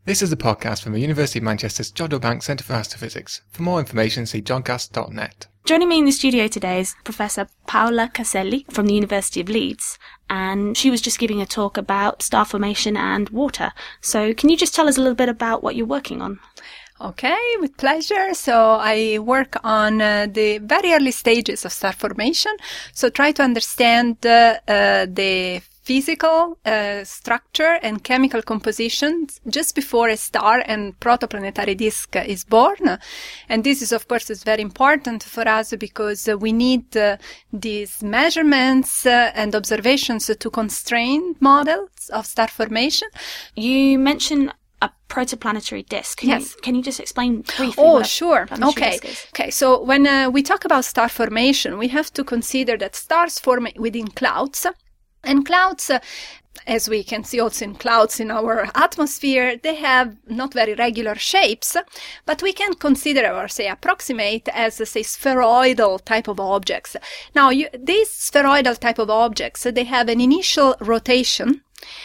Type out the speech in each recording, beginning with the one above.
This is a podcast from the University of Manchester's Jodrell Bank Centre for Astrophysics. For more information, see jodcast.net. Joining me in the studio today is Professor Paola Caselli from the University of Leeds, and she was just giving a talk about star formation and water. So can you just tell us a little bit about what you're working on? Okay, with pleasure. So I work on the very early stages of star formation. So try to understand the physical structure and chemical composition just before a star and protoplanetary disk is born. And this is, of course, is very important for us because we need these measurements and observations to constrain models of star formation. You mentioned a protoplanetary disk. Can you just explain briefly? Oh, sure. Okay. Okay. So when we talk about star formation, we have to consider that stars form within clouds. And clouds, as we can see also in clouds in our atmosphere, they have not very regular shapes, but we can consider or say approximate as, say, spheroidal type of objects. Now, these spheroidal type of objects, they have an initial rotation.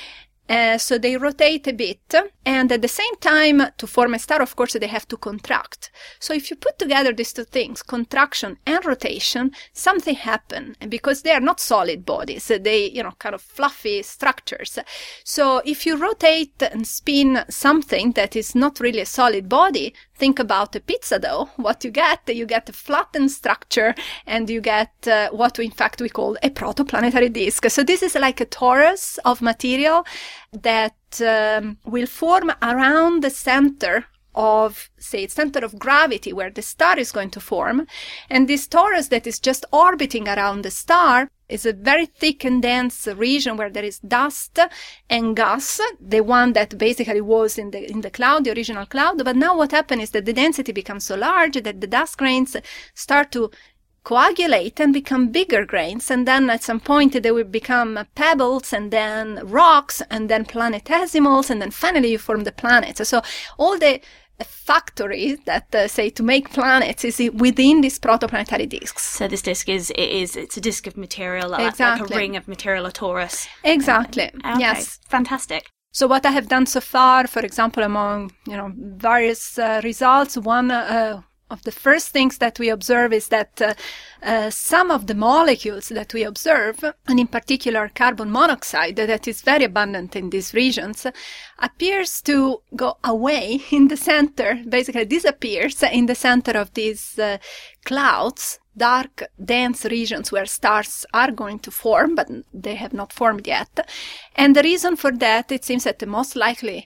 So they rotate a bit, and at the same time, to form a star, of course, they have to contract. So if you put together these two things, contraction and rotation, something happens, because they are not solid bodies. They, kind of fluffy structures. So if you rotate and spin something that is not really a solid body, think about a pizza dough. What you get a flattened structure, and you get what in fact we call a protoplanetary disk. So this is like a torus of material that will form around the center of, say, center of gravity where the star is going to form. And this torus that is just orbiting around the star is a very thick and dense region where there is dust and gas, the one that basically was in the cloud, the original cloud. But now what happens is that the density becomes so large that the dust grains start to coagulate and become bigger grains, and then at some point they will become pebbles, and then rocks, and then planetesimals, and then finally you form the planets. So all the factory that say to make planets is within these protoplanetary disks. So this disk it's a disk of material, exactly. like a ring of material, a torus. Exactly. Okay. Yes. Fantastic. So what I have done so far, for example, among various results, one of the first things that we observe is that some of the molecules that we observe, and in particular carbon monoxide, that is very abundant in these regions, appears to go away in the center, basically disappears in the center of these clouds, dark, dense regions where stars are going to form, but they have not formed yet. And the reason for that, it seems that the most likely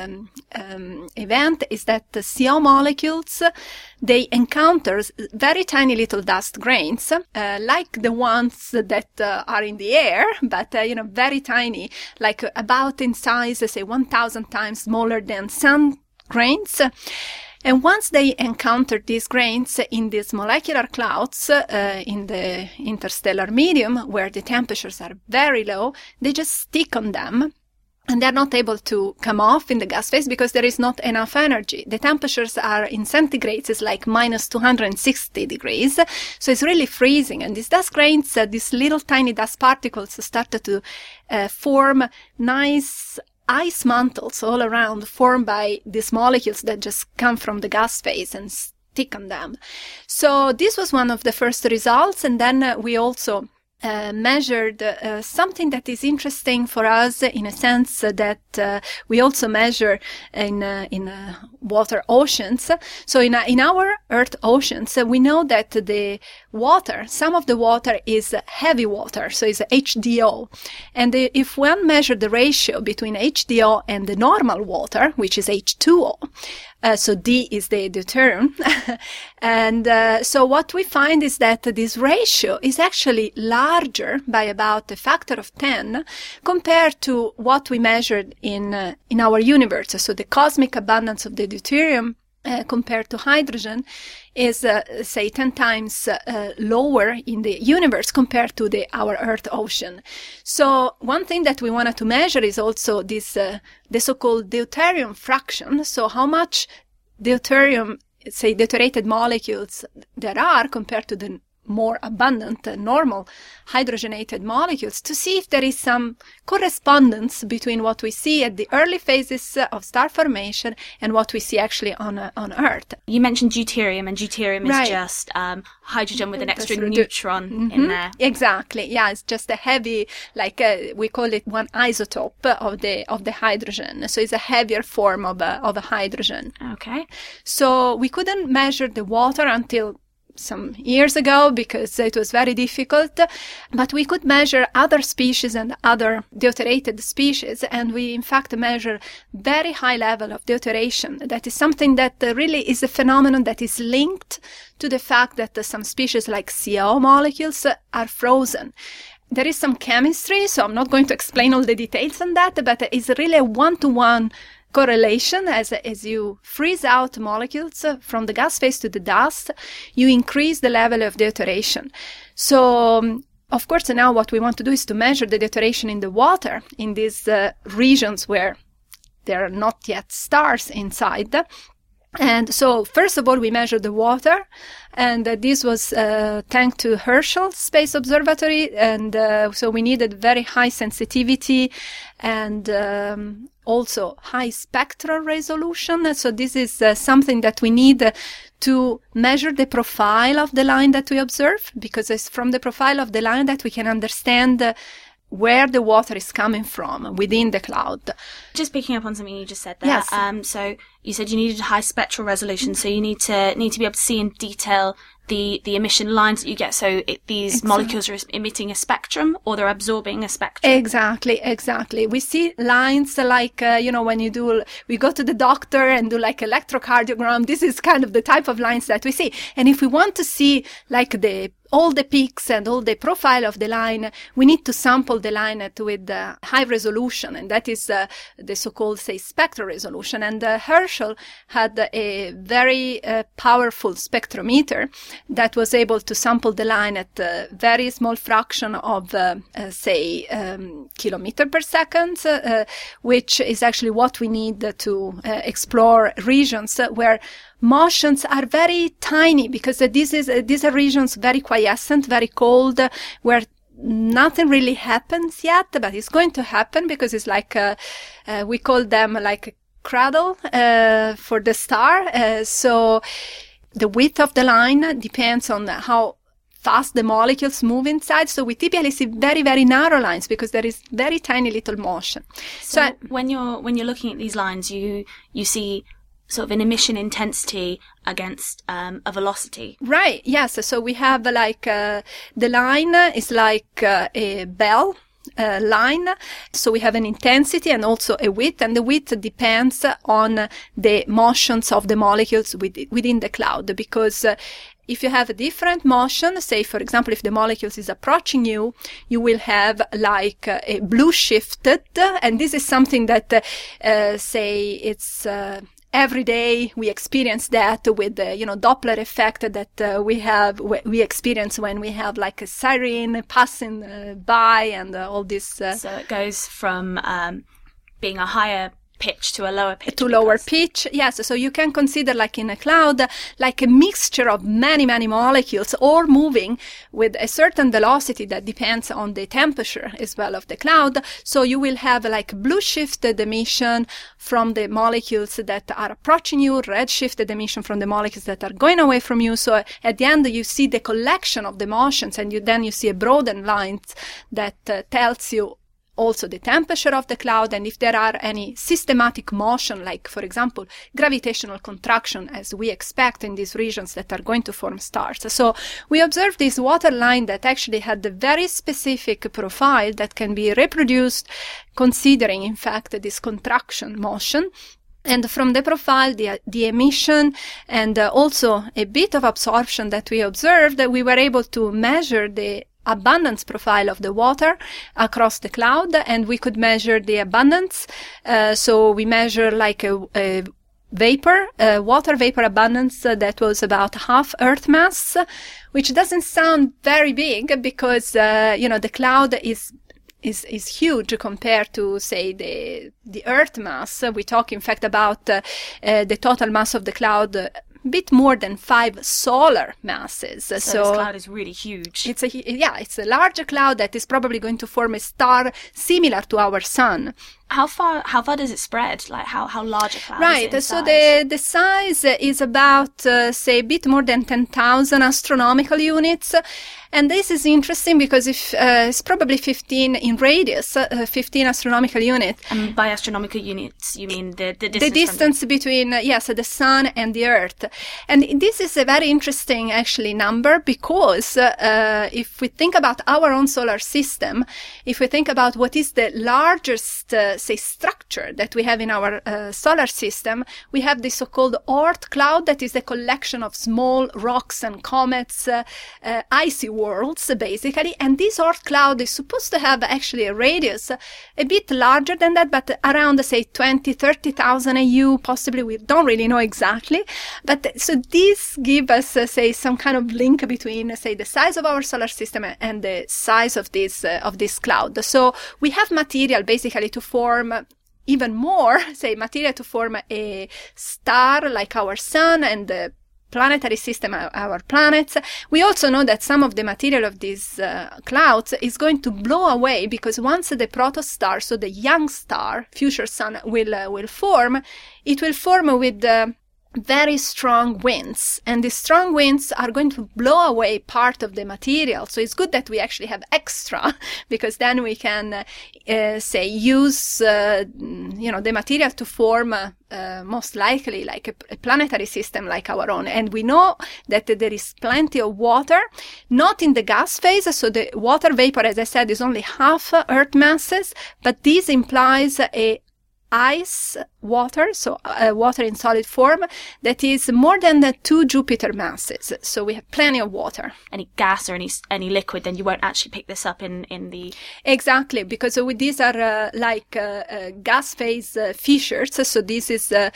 event is that the CO molecules, they encounter very tiny little dust grains, like the ones that are in the air, but, very tiny, like about in size, say, 1,000 times smaller than sun grains. And once they encounter these grains in these molecular clouds in the interstellar medium, where the temperatures are very low, they just stick on them. And they're not able to come off in the gas phase because there is not enough energy. The temperatures are in centigrades, is like minus 260 degrees. So it's really freezing. And these dust grains, these little tiny dust particles started to form nice ice mantles all around, formed by these molecules that just come from the gas phase and stick on them. So this was one of the first results. And then we also measured something that is interesting for us in a sense that we also measure in water oceans. So in our Earth oceans, we know that the water, some of the water is heavy water, so it's HDO. And if one measure the ratio between HDO and the normal water, which is H2O, so D is the deuterium. And so what we find is that this ratio is actually larger by about a factor of 10 compared to what we measured in our universe. So the cosmic abundance of the deuterium compared to hydrogen is, say, 10 times lower in the universe compared to our Earth ocean. So one thing that we wanted to measure is also this, the so-called deuterium fraction. So how much deuterium, say, deuterated molecules there are compared to the more abundant, normal hydrogenated molecules to see if there is some correspondence between what we see at the early phases of star formation and what we see actually on Earth. You mentioned deuterium, and deuterium is just hydrogen with an extra neutron in there. Exactly. Yeah, it's just a heavy, like we call it one isotope of the hydrogen. So it's a heavier form of a hydrogen. Okay. So we couldn't measure the water until some years ago because it was very difficult, but we could measure other species and other deuterated species, and we in fact measure very high level of deuteration. That is something that really is a phenomenon that is linked to the fact that some species like CO molecules are frozen. There is some chemistry, so I'm not going to explain all the details on that, but it's really a one-to-one correlation. As you freeze out molecules from the gas phase to the dust, you increase the level of deuteration. So, of course, now what we want to do is to measure the deuteration in the water in these regions where there are not yet stars inside. And so, first of all, we measured the water, and this was thanks to Herschel Space Observatory, and so we needed very high sensitivity and also high spectral resolution. So this is something that we need to measure the profile of the line that we observe, because it's from the profile of the line that we can understand where the water is coming from within the cloud. Just picking up on something you just said there. Yes. So you said you needed high spectral resolution, so you need to be able to see in detail the emission lines that you get. So these molecules are emitting a spectrum, or they're absorbing a spectrum. Exactly. We see lines like, when we go to the doctor and do like electrocardiogram. This is kind of the type of lines that we see. And if we want to see like all the peaks and all the profile of the line, we need to sample the line with high resolution, and that is the so-called, spectral resolution. And Herschel had a very powerful spectrometer that was able to sample the line at a very small fraction of, kilometer per second, which is actually what we need to explore regions where motions are very tiny, because these are regions very quiescent, very cold, where nothing really happens yet, but it's going to happen, because it's like we call them like a cradle for the star. So the width of the line depends on how fast the molecules move inside. So we typically see very, very narrow lines because there is very tiny little motion. So when you're looking at these lines, you see sort of an emission intensity against a velocity. Right, yes. So we have like the line is like a bell line. So we have an intensity and also a width, and the width depends on the motions of the molecules within the cloud, because if you have a different motion, say, for example, if the molecules is approaching you, you will have like a blue shifted, and this is something that, it's every day we experience that with the, Doppler effect that we experience when we have like a siren passing by and all this. So it goes from being a higher pitch to a lower pitch. To lower pitch, yes. So you can consider like in a cloud, like a mixture of many, many molecules all moving with a certain velocity that depends on the temperature as well of the cloud. So you will have like blue shifted emission from the molecules that are approaching you, red shifted emission from the molecules that are going away from you. So at the end you see the collection of the motions, and then you see a broadened line that tells you also the temperature of the cloud, and if there are any systematic motion, like, for example, gravitational contraction, as we expect in these regions that are going to form stars. So we observed this water line that actually had a very specific profile that can be reproduced considering, in fact, this contraction motion. And from the profile, the emission, and also a bit of absorption that we observed, we were able to measure the abundance profile of the water across the cloud, and we could measure the abundance. So we measure like a vapor, water vapor abundance that was about half Earth mass, which doesn't sound very big because, the cloud is huge compared to, say, the Earth mass. We talk, in fact, about the total mass of the cloud bit more than 5 solar masses. So this cloud is really huge. It's a larger cloud that is probably going to form a star similar to our sun. How far does it spread? Like how large a cloud is it in so size? the size is about, say, a bit more than 10,000 astronomical units. And this is interesting because if it's probably 15 in radius, 15 astronomical units. And by astronomical units, you mean the distance? The distance between, the sun and the Earth. And this is a very interesting, actually, number because if we think about our own solar system, if we think about what is the largest, structure that we have in our solar system, we have the so-called Oort cloud that is a collection of small rocks and comets, icy worlds, basically. And this Oort cloud is supposed to have actually a radius a bit larger than that, but around, say, 20,000-30,000 AU, possibly. We don't really know exactly. But so this gives us, some kind of link between, the size of our solar system and the size of this cloud. So we have material, basically, to form even more, material to form a star like our sun and the planetary system, our planets. We also know that some of the material of these clouds is going to blow away because once the protostar, so the young star, future sun, will form, it will form with very strong winds, and the strong winds are going to blow away part of the material. So it's good that we actually have extra, because then we can use the material to form most likely like a planetary system like our own. And we know that there is plenty of water, not in the gas phase, so the water vapor, as I said, is only half Earth masses, but this implies a ice water, so water in solid form, that is more than the 2 Jupiter masses. So we have plenty of water. Any gas or any liquid, then you won't actually pick this up in the... Exactly, because these are gas phase fissures. So this is the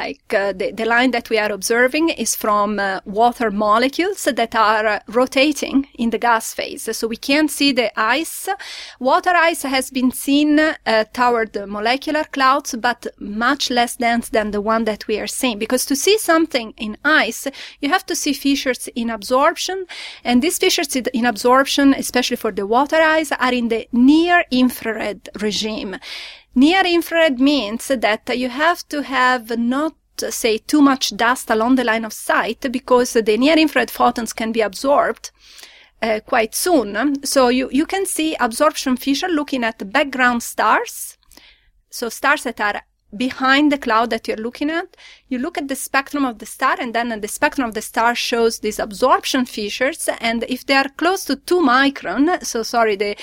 line that we are observing is from water molecules that are rotating in the gas phase. So we can't see the ice. Water ice has been seen toward the molecular clouds, but much less dense than the one that we are seeing. Because to see something in ice, you have to see fissures in absorption. And these fissures in absorption, especially for the water ice, are in the near-infrared regime. Near-infrared means that you have to have not too much dust along the line of sight, because the near-infrared photons can be absorbed quite soon. So you can see absorption fissure looking at the background stars. So stars that are behind the cloud that you're looking at. You look at the spectrum of the star, and then the spectrum of the star shows these absorption fissures. And if they are close to 2 micron, so sorry, the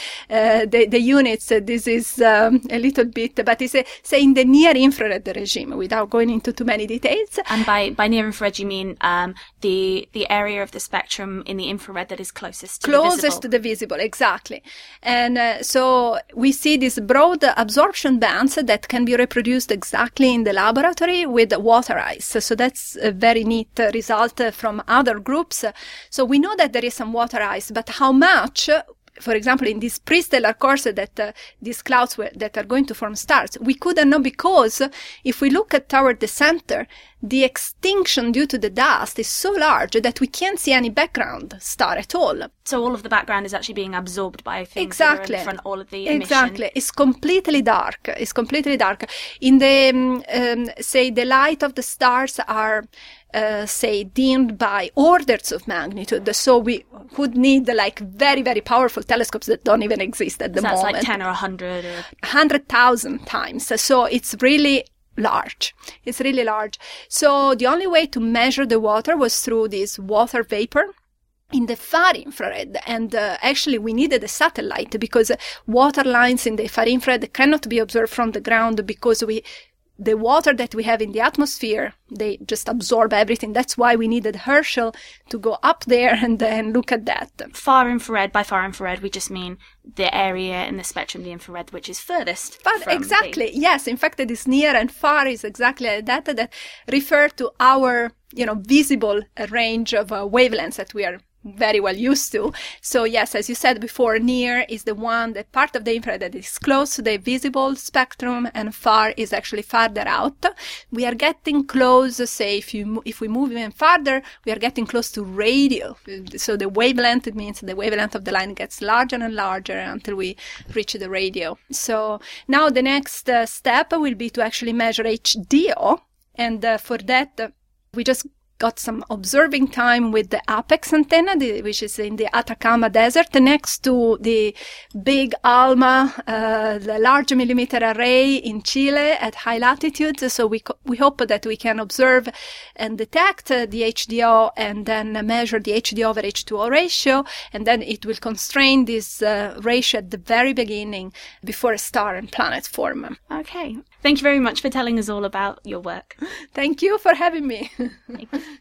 units, this is a little bit, but it's in the near-infrared regime, without going into too many details. And by near-infrared, you mean the area of the spectrum in the infrared that is closest to the visible. Closest to the visible, exactly. And so we see these broad absorption bands that can be reproduced exactly in the laboratory with water ice. So that's a very neat result from other groups. So we know that there is some water ice, but how much? For example, in this pre-stellar course that these clouds that are going to form stars, we couldn't know, because if we look toward the center, the extinction due to the dust is so large that we can't see any background star at all. So all of the background is actually being absorbed by things exactly. that are in front, all of the emission. Exactly. It's completely dark. In the, the light of the stars are dimmed by orders of magnitude. So we would need very, very powerful telescopes that don't even exist at the moment. That's like 10 or 100 or 100,000 times. So it's really large. It's really large. So the only way to measure the water was through this water vapor in the far infrared. And actually we needed a satellite, because water lines in the far infrared cannot be observed from the ground, because the water that we have in the atmosphere, they just absorb everything. That's why we needed Herschel to go up there and then look at that. Far infrared, by far infrared, we just mean the area in the spectrum, the infrared, which is furthest from exactly. Yes, in fact, this near and far is exactly that refer to our, visible range of wavelengths that we are very well used to. So yes, as you said before, near is the part of the infrared that is close to the visible spectrum, and far is actually farther out. We are getting close, say, if we move even farther, we are getting close to radio. So the wavelength, it means the wavelength of the line gets larger and larger until we reach the radio. So now the next step will be to actually measure HDO, and for that we just got some observing time with the Apex antenna, which is in the Atacama Desert next to the big ALMA, the large millimeter array in Chile at high latitudes. So we hope that we can observe and detect the HDO and then measure the HDO over H2O ratio, and then it will constrain this ratio at the very beginning before a star and planet form. Okay. Thank you very much for telling us all about your work. Thank you for having me.